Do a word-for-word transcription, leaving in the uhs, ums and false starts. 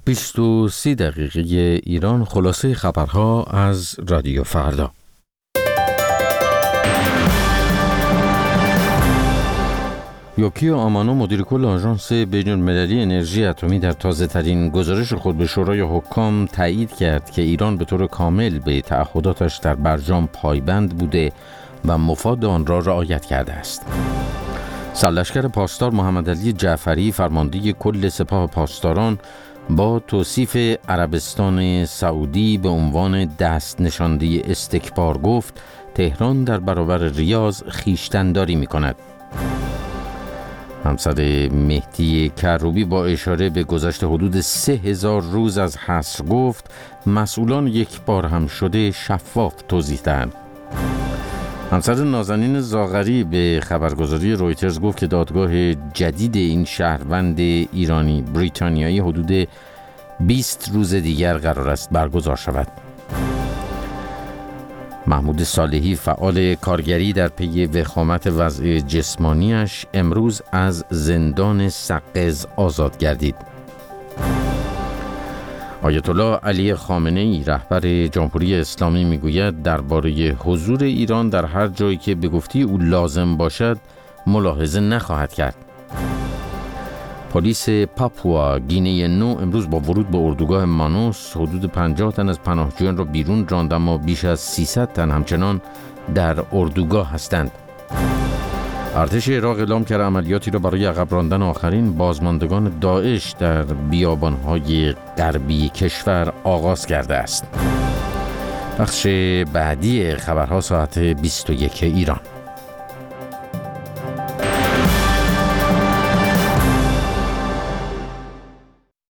بیست و سی دقیقه ایران، خلاصه خبرها از رادیو فردا. یوکیو آمانو، مدیر کل آژانس بین‌المللی انرژی اتمی، در تازه‌ترین گزارش خود به شورای حکام تایید کرد که ایران به طور کامل به تعهداتش در برجام پایبند بوده و مفاد آن را رعایت کرده است. سرلشکر پاسدار محمد علی جعفری، فرمانده کل سپاه پاسداران، با توصیف عربستان سعودی به عنوان دست نشانده استکبار گفت تهران در برابر ریاض خویشتن‌داری می‌کند. همسر مهدی کروبی با اشاره به گذشت حدود سه هزار روز از حصر گفت مسئولان یک بار هم شده شفاف توضیح دهند. همسر نازنین زاغری به خبرگزاری رویترز گفت که دادگاه جدید این شهروند ایرانی بریتانیایی حدود بیست روز دیگر قرار است برگزار شود. محمود صالحی، فعال کارگری، در پی وخامت وضع جسمانیش امروز از زندان سقز آزاد گردید. آیت الله علی خامنه‌ای، رهبر جمهوری اسلامی، میگوید درباره حضور ایران در هر جایی که به گفته او لازم باشد ملاحظه نخواهد کرد. پلیس پاپوا گینه نو امروز با ورود به اردوگاه مانوس حدود پنجاه تن از پناهجویان را بیرون راند، اما بیش از سیصد تن همچنان در اردوگاه هستند. ارتش عراق اعلام کرده عملیاتی را برای عقب راندن آخرین بازماندگان داعش در بیابان‌های غربی کشور آغاز کرده است. بخش بعدی خبرها ساعت بیست و یک ایران.